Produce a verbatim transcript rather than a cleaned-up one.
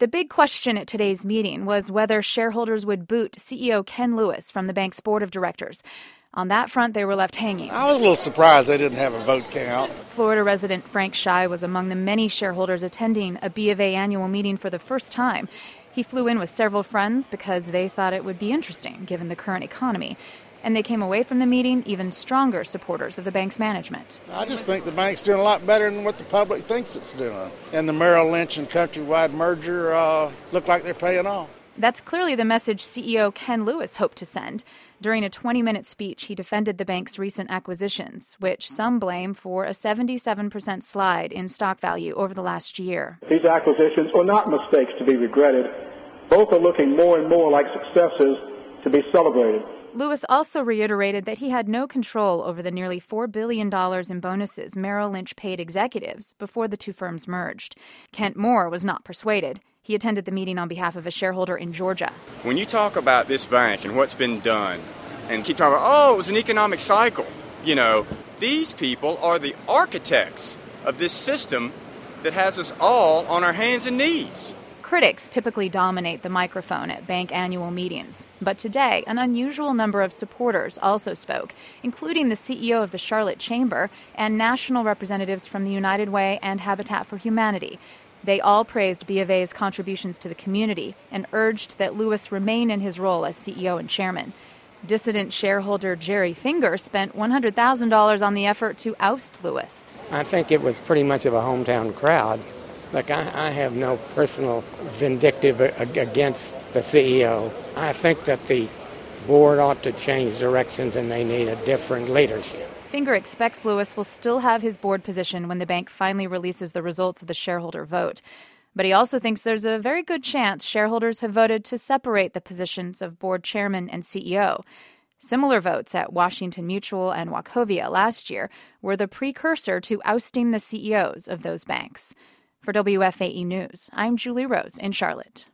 The big question at today's meeting was whether shareholders would boot C E O Ken Lewis from the bank's board of directors. On that front, they were left hanging. I was a little surprised they didn't have a vote count. Florida resident Frank Schei was among the many shareholders attending a B of A annual meeting for the first time. He flew in with several friends because they thought it would be interesting, given the current economy. And they came away from the meeting even stronger supporters of the bank's management. I just think the bank's doing a lot better than what the public thinks it's doing. And the Merrill Lynch and Countrywide merger uh, look like they're paying off. That's clearly the message C E O Ken Lewis hoped to send. During a twenty-minute speech, he defended the bank's recent acquisitions, which some blame for a seventy-seven percent slide in stock value over the last year. These acquisitions are not mistakes to be regretted. Both are looking more and more like successes to be celebrated. Lewis also reiterated that he had no control over the nearly four billion dollars in bonuses Merrill Lynch paid executives before the two firms merged. Kent Moore was not persuaded. He attended the meeting on behalf of a shareholder in Georgia. When you talk about this bank and what's been done, and keep talking about, oh, it was an economic cycle, you know, these people are the architects of this system that has us all on our hands and knees. Critics typically dominate the microphone at bank annual meetings. But today, an unusual number of supporters also spoke, including the C E O of the Charlotte Chamber and national representatives from the United Way and Habitat for Humanity. They all praised B of A's contributions to the community and urged that Lewis remain in his role as C E O and chairman. Dissident shareholder Jerry Finger spent one hundred thousand dollars on the effort to oust Lewis. I think it was pretty much of a hometown crowd. Look, I, I have no personal vindictive against the C E O. I think that the board ought to change directions and they need a different leadership. Finger expects Lewis will still have his board position when the bank finally releases the results of the shareholder vote. But he also thinks there's a very good chance shareholders have voted to separate the positions of board chairman and C E O. Similar votes at Washington Mutual and Wachovia last year were the precursor to ousting the C E Os of those banks. For W F A E News, I'm Julie Rose in Charlotte.